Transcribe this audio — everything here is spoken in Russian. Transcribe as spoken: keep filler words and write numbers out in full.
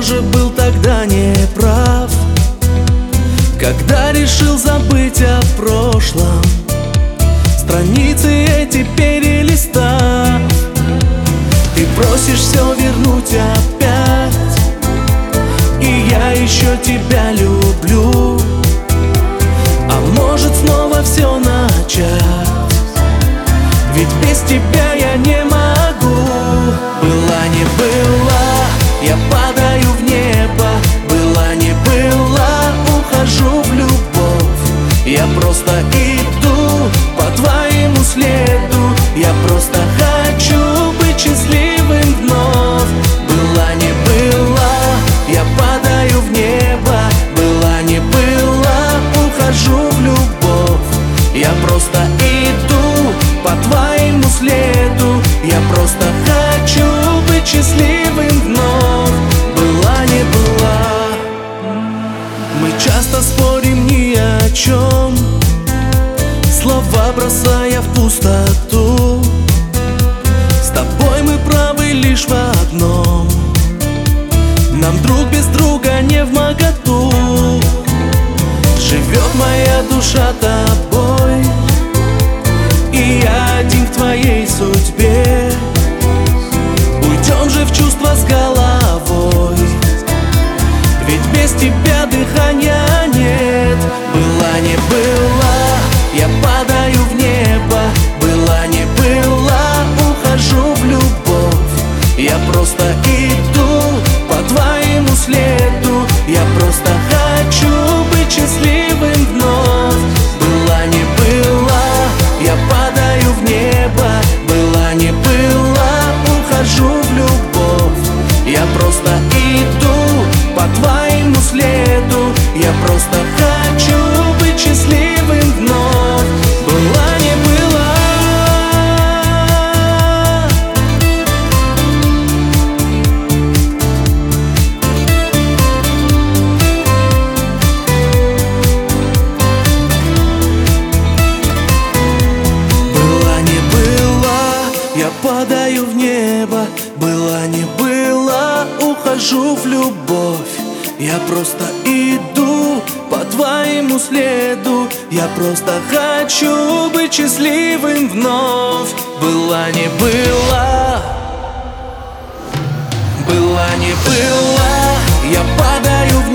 же был тогда не прав, когда решил забыть о прошлом, страницы эти перелистав. Ты просишь все вернуть опять, и я еще тебя люблю. А может снова все начать, ведь без тебя я не могу. Была не была, я падаю в небо. Была не была, ухожу в любовь. Я просто иду по твоему следу. Я просто хочу быть счастливым вновь. Была не была, я падаю в небо. Была не была, ухожу в любовь. Я просто иду по твоему следу. Я просто хочу быть счастливым вновь. Была не была. Мы часто спорим ни о чем, слова бросая в пустоту. С тобой мы правы лишь в одном: нам друг без друга не вмоготу. Живет моя душа тобой, и я один в твоей судьбе. Уйдем же в чувства с головой, ведь без тебя дыхания нет. Была не была, я падаю в небо. Была не была, ухожу в любовь. Я просто иду по твоему следу. Я просто хочу быть счастливым вновь. Была не была, я падаю в небо. Была не была, ухожу в любовь. Я просто иду по твоему следу. Я просто хочу быть счастливым вновь. Была не была. Была не была, я падаю в небо. Была не была, ухожу в любовь. Я просто иду по твоему следу. Я просто хочу быть счастливым вновь. Была не была, была не была, я падаю в